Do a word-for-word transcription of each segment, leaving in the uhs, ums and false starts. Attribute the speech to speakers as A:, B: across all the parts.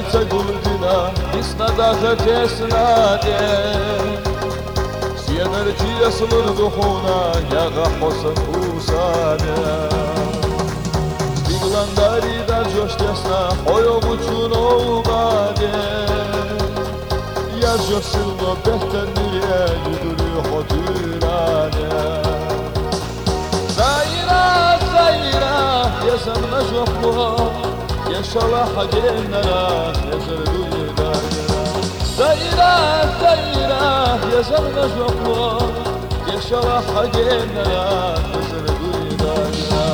A: guldina, isna da zetesna de. Siyanarci yasılır duhuna, yaga hosan usade. Stiglandari dar joştesna, hoyo buçun olgade. Yar joşsildo behter niye, yuduri hodürane. Zayra, zayra, yazanına joklu. Yaşala hagenara, yazar duydayra. Zayra, zayra, yazanına joklu. Yaşala hagenara, yazar duydayra.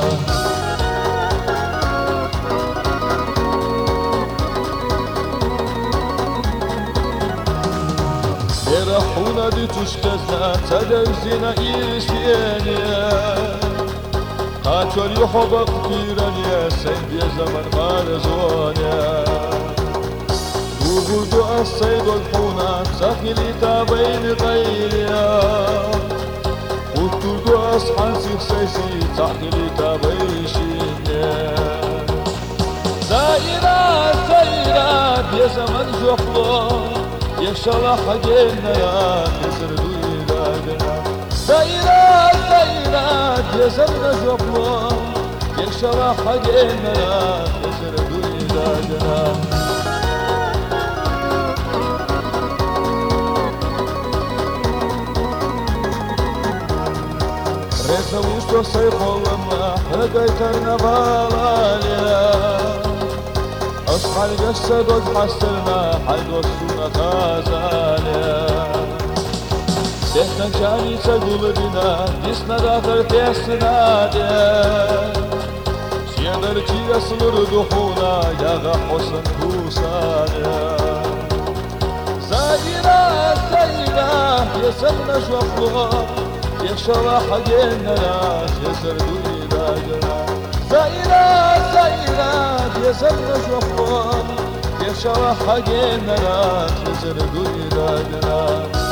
A: Yerahuna di tuşkezna, tadevzina irşiyeniye. Kaçor yuhobak piraniye, sen bir zaman marazoniye. Rugudu as-saydul huna, sahili tabayni gayriya. Kutturdu as-hansik saysi, sahili tabayni şinye. Zayra, zayra, bir zaman joklu. Yaşala hagenara, yazır duydayra. Zayra, zayra, yazarına joklu. Yaşala hagenara, yazır duydayra. Reza usto say kollama, hagay karnavalaya. أصحى الجسد وتحسرنا حد وصونا غزالة تحنا جاني تقول بنا جسنا داخل تحسنا ده سيادر كي يصلر دخونا ياغا حسن كوسانا زايرة زايرة يسرنا شوقها يخشى حقنا يسر دويدا زايرة زايرة يسرنا شوقها يخشى حقنا يسر دويدا